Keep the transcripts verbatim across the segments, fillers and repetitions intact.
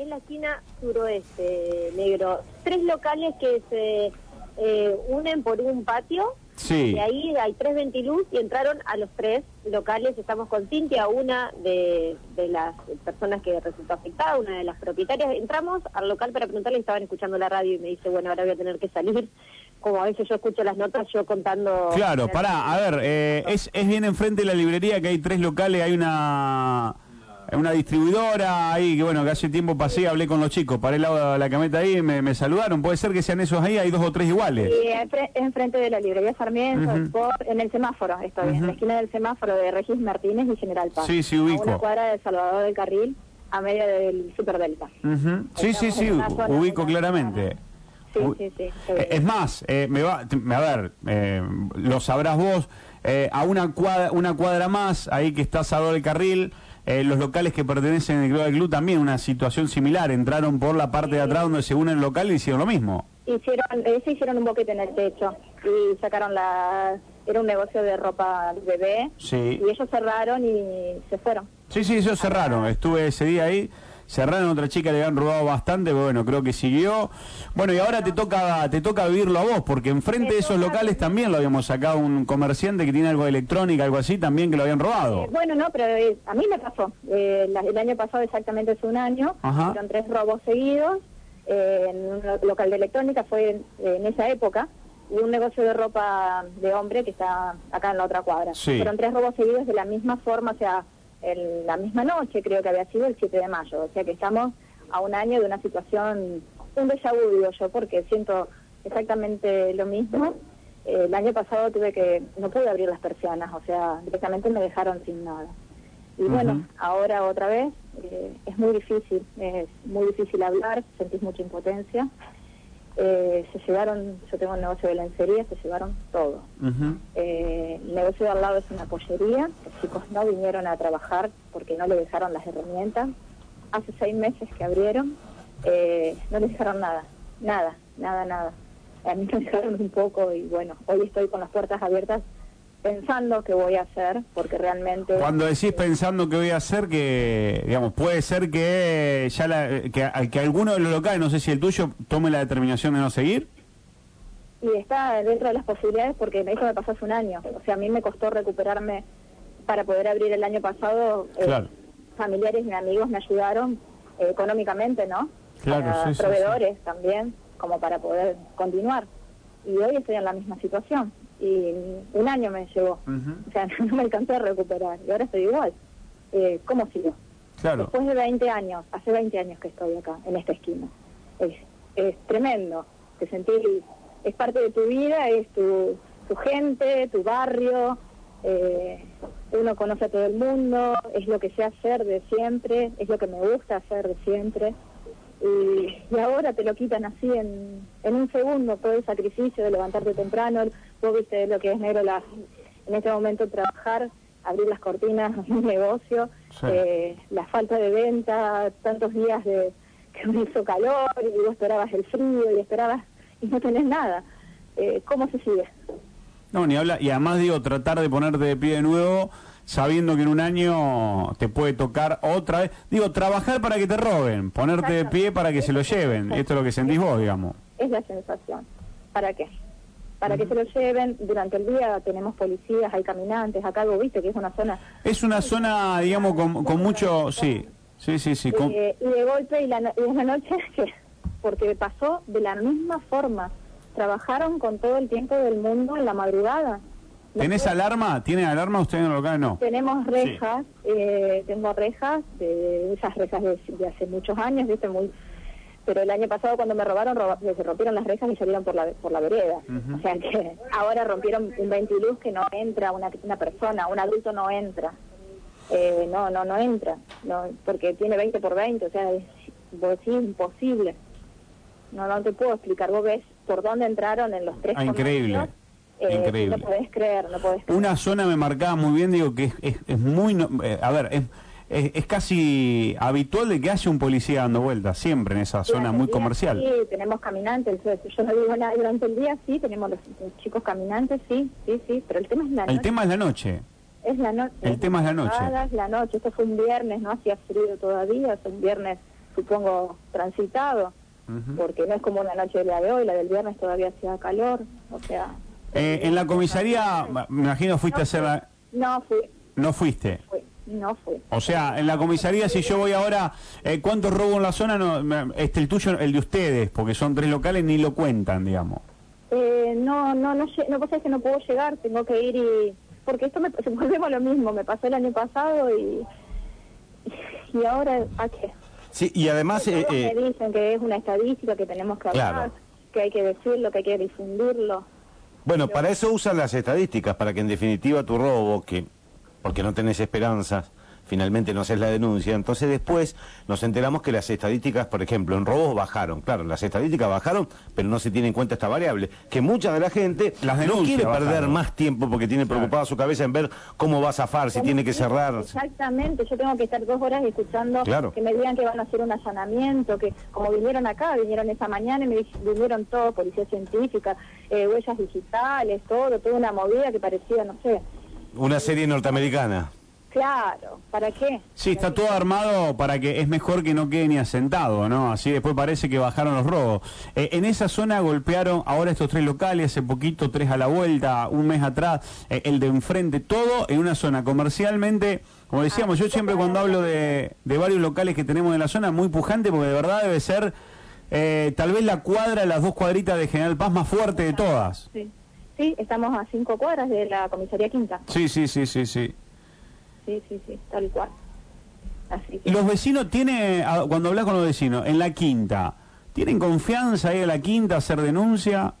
en la esquina suroeste, negro. Tres locales que se eh, unen por un patio. Sí. Y ahí hay tres ventiluz y entraron a los tres locales. Estamos con Cintia, una de, de las personas que resultó afectada, una de las propietarias. Entramos al local para preguntarle, estaban escuchando la radio y me dice, bueno, ahora voy a tener que salir. Como a veces yo escucho las notas, yo contando... Claro, pará, a ver, eh, es, es bien enfrente de la librería que hay tres locales, hay una... una distribuidora ahí, que bueno, que hace tiempo pasé, hablé con los chicos, paré el lado de la camioneta ahí, me, me saludaron, puede ser que sean esos ahí, hay dos o tres iguales. Sí, es enfrente de la librería Sarmiento, Uh-huh. por, en el semáforo, estoy, Uh-huh. en la esquina del semáforo de Regis Martínez y General Paz. Sí, sí, ubico. A una cuadra de Salvador del Carril, a medio del Super Delta. Uh-huh. Sí, sí, sí, ubico claramente. Sí, sí, sí. Es más, eh, me va, a ver, eh, lo sabrás vos, eh, a una cuadra, una cuadra más, ahí que está Salvador del Carril, eh, los locales que pertenecen al Club del Club también una situación similar, entraron por la parte de atrás donde se une el local y hicieron lo mismo. Hicieron, ese hicieron un boquete en el techo y sacaron la... Era un negocio de ropa bebé. Sí. Y ellos cerraron y se fueron. Sí, sí, ellos cerraron, estuve ese día ahí. Cerraron, otra chica le habían robado bastante, pero bueno, creo que siguió. Bueno, y ahora te toca te toca vivirlo a vos, porque enfrente de esos locales también lo habíamos sacado un comerciante que tiene algo de electrónica, algo así, también que lo habían robado. Eh, bueno, no, pero eh, a mí me pasó. Eh, la, el año pasado, exactamente hace un año, Ajá. fueron tres robos seguidos eh, en un lo- local de electrónica, fue en, en esa época, y un negocio de ropa de hombre que está acá en la otra cuadra. Sí. Fueron tres robos seguidos de la misma forma, o sea... en la misma noche, creo que había sido el siete de mayo, o sea que estamos a un año de una situación, un déjà vu, digo yo, porque siento exactamente lo mismo. Eh, el año pasado tuve que, no pude abrir las persianas, o sea, directamente me dejaron sin nada. Y bueno, Ujú. ahora otra vez, eh, es muy difícil, es muy difícil hablar, sentís mucha impotencia. Eh, se llevaron, yo tengo un negocio de lencería, se llevaron todo. Uh-huh. Eh, el negocio de al lado es una pollería, los chicos no vinieron a trabajar porque no le dejaron las herramientas. Hace seis meses que abrieron, eh, no les dejaron nada, nada, nada, nada. A mí me dejaron un poco y bueno, hoy estoy con las puertas abiertas pensando qué voy a hacer, porque realmente... Cuando decís pensando qué voy a hacer, que digamos puede ser que ya la, que, que alguno de los locales, no sé si el tuyo, tome la determinación de no seguir. Y está dentro de las posibilidades porque eso me pasó hace un año. O sea, a mí me costó recuperarme para poder abrir el año pasado. Eh, Claro. Familiares y amigos me ayudaron eh, económicamente, ¿no? Claro, Para sí, sí, proveedores también, como para poder continuar. Y hoy estoy en la misma situación. Y un año me llevó. Uh-huh. O sea, no me alcancé a recuperar. Y ahora estoy igual. Eh, ¿Cómo sigo? Claro. Después de veinte años, hace veinte años que estoy acá, en esta esquina. Es, es tremendo. Te sentís, es parte de tu vida, es tu, tu gente, tu barrio. Eh, uno conoce a todo el mundo, es lo que sé hacer de siempre, es lo que me gusta hacer de siempre. Y, y ahora te lo quitan así en, en un segundo, todo el sacrificio de levantarte temprano. Vos viste lo que es, negro, la, en este momento trabajar, abrir las cortinas de un negocio, Sí. eh, la falta de venta, tantos días de que me hizo calor y vos esperabas el frío y esperabas y no tenés nada. Eh, ¿Cómo se sigue? No, ni habla, y además digo, tratar de ponerte de pie de nuevo, sabiendo que en un año te puede tocar otra vez. Digo, trabajar para que te roben, ponerte de pie para que se lo lleven. Esto es lo que sentís vos, digamos. Es la sensación. ¿Para qué? Para que se lo lleven. Durante el día tenemos policías, hay caminantes, acá vos viste que es una zona... Es una zona, digamos, con, con mucho... Sí, sí, sí, sí. Con, Eh, y de golpe y, la, no- y en la noche, ¿qué? Porque pasó de la misma forma. Trabajaron con todo el tiempo del mundo en la madrugada. ¿Tenés alarma? ¿Tienen alarma ustedes en el local? No. Tenemos rejas, eh, tengo rejas, de esas rejas de, de hace muchos años, ¿viste? Muy, pero el año pasado cuando me robaron, roba- se rompieron las rejas y salieron por la por la vereda. Ujú. O sea que ahora rompieron un ventiluz que no entra, una, una persona, un adulto no entra. Eh, no, no, no entra, no, porque tiene veinte por veinte, o sea, es, vos decís, imposible. No, no te puedo explicar, vos ves por dónde entraron en los tres Ah, increíble, comercios, eh, increíble. No podés creer, no podés creer. Una zona me marcaba muy bien, digo, que es, es, es muy... no- eh, a ver, es, es, es casi habitual de que haya un policía dando vueltas, siempre en esa zona Durante muy el día, comercial. Sí, tenemos caminantes, yo no digo nada, durante el día sí, tenemos los, los chicos caminantes, sí, sí, sí, pero el tema es la El noche. tema es la noche. Es la noche. el tema es la noche. Es la noche, esto fue un viernes, no hacía frío todavía, fue un viernes supongo, transitado, uh-huh. porque no es como una noche de la de hoy, la del viernes todavía hacía calor, o sea... Eh, en la comisaría, me imagino, fuiste no a hacer la... No fui. ¿No fuiste? Fui. No fui. O sea, en la comisaría, si yo voy ahora, eh, ¿cuántos robos en la zona? No, este, el tuyo, el de ustedes, porque son tres locales, ni lo cuentan, digamos. Eh, no, no, no, no, pasa es que no puedo llegar, tengo que ir y... Porque esto me, volvemos a lo mismo, me pasó el año pasado y... ¿Y ahora a qué? Sí, y además... Eh, eh, me dicen que es una estadística, que tenemos que hablar, claro. que hay que decirlo, que hay que difundirlo. Bueno, Pero... para eso usan las estadísticas, para que en definitiva tu robo, que porque no tenés esperanzas, finalmente no haces la denuncia. Entonces después nos enteramos que las estadísticas, por ejemplo, en robos bajaron. Claro, las estadísticas bajaron, pero no se tiene en cuenta esta variable. Que mucha de la gente las no quiere bajaron. perder más tiempo porque tiene preocupada claro. su cabeza en ver cómo va a zafar, si tiene que cerrar. Exactamente, yo tengo que estar dos horas escuchando claro. que me digan que van a hacer un allanamiento, que como vinieron acá, vinieron esa mañana y me vinieron todo, policía científica, eh, huellas digitales, todo, toda una movida que parecía, no sé... Una serie norteamericana. Claro, ¿para qué? Sí, está todo armado para que es mejor que no quede ni asentado, ¿no? Así después parece que bajaron los robos. Eh, en esa zona golpearon ahora estos tres locales, hace poquito tres a la vuelta, un mes atrás, eh, el de enfrente, todo en una zona comercialmente, como decíamos, yo siempre cuando hablo de, de varios locales que tenemos en la zona, muy pujante, porque de verdad debe ser eh, tal vez la cuadra, las dos cuadritas de General Paz más fuerte de todas. Sí, sí, estamos a cinco cuadras de la comisaría Quinta. Sí, sí, sí, sí, sí. Sí, sí, sí, tal cual. Así que... Los vecinos tienen, cuando hablas con los vecinos, en la Quinta, ¿tienen confianza ahí en la Quinta a hacer denuncia?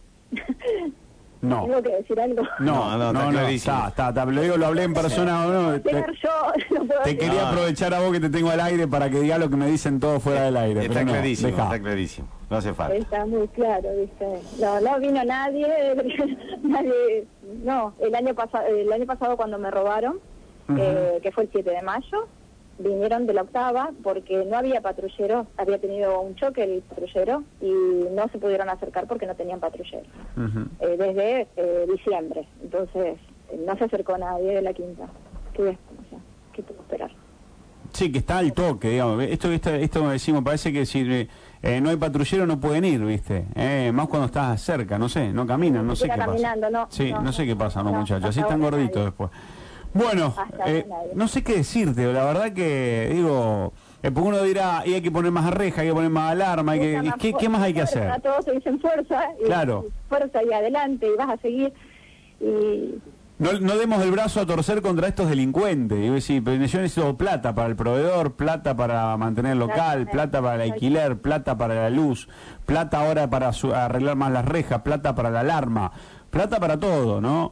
No. ¿Tengo que decir algo? No, no, no, no, está, está, está, lo digo, lo hablé en persona, sí. no, te, yo, no puedo te quería no. aprovechar a vos que te tengo al aire para que digas lo que me dicen todos fuera del aire. Está no, clarísimo, dejá. está clarísimo, no hace falta. Está muy claro, ¿viste? No, no vino nadie, nadie, no, el año pasado, el año pasado cuando me robaron, Uh-huh. Eh, que fue el siete de mayo, vinieron de la octava porque no había patrullero, había tenido un choque el patrullero y no se pudieron acercar porque no tenían patrullero. Uh-huh. eh, desde eh, diciembre, entonces eh, no se acercó nadie de la Quinta. ¿Qué, o sea, ¿qué puedo esperar? Sí, que está al toque, digamos. Esto, esto, esto me decimos, parece que si eh, no hay patrullero no pueden ir, ¿viste? Eh, más cuando estás cerca, no sé, no caminan, no, no sé qué caminando, pasa. No, sí, no, no sé qué pasa, no, no muchachos, así están gorditos nadie. Después. Bueno, eh, no sé qué decirte, la verdad que, digo, eh, porque uno dirá, y hay que poner más reja, hay que poner más alarma, hay que, ¿qué, ¿qué más hay que hacer? A todos se dicen fuerza, y, claro. y fuerza y adelante, y vas a seguir, y... No, no demos el brazo a torcer contra estos delincuentes, y decir, pero yo necesito plata para el proveedor, plata para mantener el local, plata para el alquiler, plata para la luz, plata ahora para su, arreglar más las rejas, plata para la alarma, plata para todo, ¿no?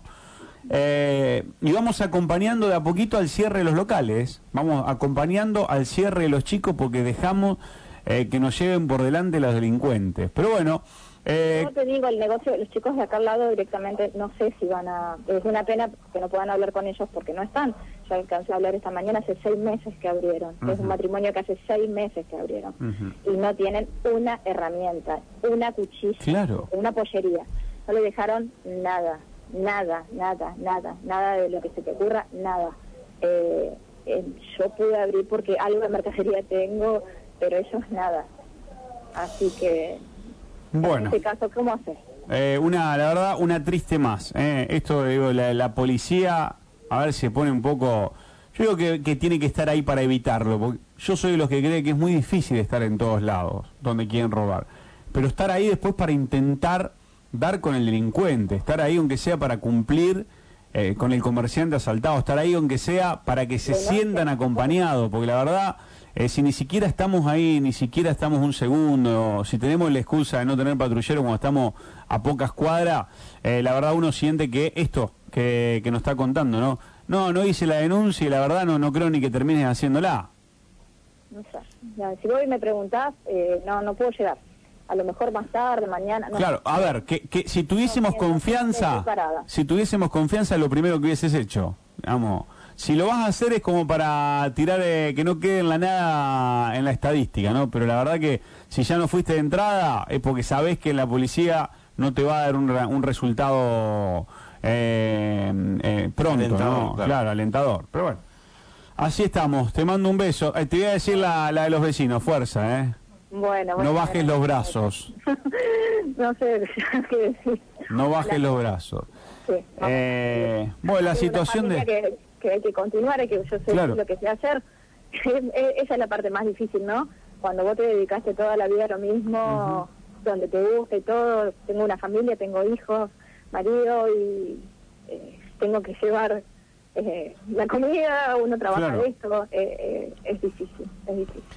Eh, y vamos acompañando de a poquito al cierre de los locales, vamos acompañando al cierre de los chicos porque dejamos eh, que nos lleven por delante los delincuentes. Pero bueno... Eh, no te digo, el negocio, los chicos de acá al lado directamente, no sé si van a... Es una pena que no puedan hablar con ellos porque no están. Yo alcancé a hablar esta mañana, hace seis meses que abrieron. Uh-huh. Es un matrimonio que hace seis meses que abrieron. Uh-huh. Y no tienen una herramienta, una cuchilla, claro. una pollería. No le dejaron nada. Nada, nada, nada, nada de lo que se te ocurra, nada. Eh, eh, yo pude abrir porque algo de mercadería tengo, pero ellos nada. Así que, bueno, en este caso, ¿cómo haces? Eh, una, la verdad, una triste más. Eh. Esto, digo, la, la policía, a ver si se pone un poco... Yo digo que, que tiene que estar ahí para evitarlo, porque yo soy de los que cree que es muy difícil estar en todos lados donde quieren robar. Pero estar ahí después para intentar... dar con el delincuente, estar ahí aunque sea para cumplir eh, con el comerciante asaltado, estar ahí aunque sea para que se sientan acompañados, porque la verdad, eh, si ni siquiera estamos ahí, ni siquiera estamos un segundo, si tenemos la excusa de no tener patrullero cuando estamos a pocas cuadras, eh, la verdad uno siente que esto que, que nos está contando, ¿no? No, no hice la denuncia y la verdad no, no creo ni que termines haciéndola. No sé, ya, si vos me preguntás, eh, no, no puedo llegar. A lo mejor más tarde, mañana... No. Claro, a ver, que, que si tuviésemos no, confianza, si tuviésemos confianza, lo primero que hubieses hecho, digamos, si lo vas a hacer es como para tirar, eh, que no quede en la nada en la estadística, ¿no? Pero la verdad que si ya no fuiste de entrada, es porque sabés que la policía no te va a dar un, un resultado eh, eh, pronto, alentador, ¿no? Claro. claro, alentador, pero bueno. Así estamos, te mando un beso. Eh, te voy a decir la, la de los vecinos, fuerza, ¿eh? Bueno, bueno. No bajes los brazos. No sé qué decir. No bajes los brazos. Sí, eh, bueno, la situación de... Que, que hay que continuar, hay que yo sé claro. lo que sé hacer. Esa es la parte más difícil, ¿no? Cuando vos te dedicaste toda la vida a lo mismo, uh-huh. donde te gusta y todo. Tengo una familia, tengo hijos, marido y eh, tengo que llevar eh, la comida, uno trabaja claro. de esto, eh, eh, es difícil, es difícil.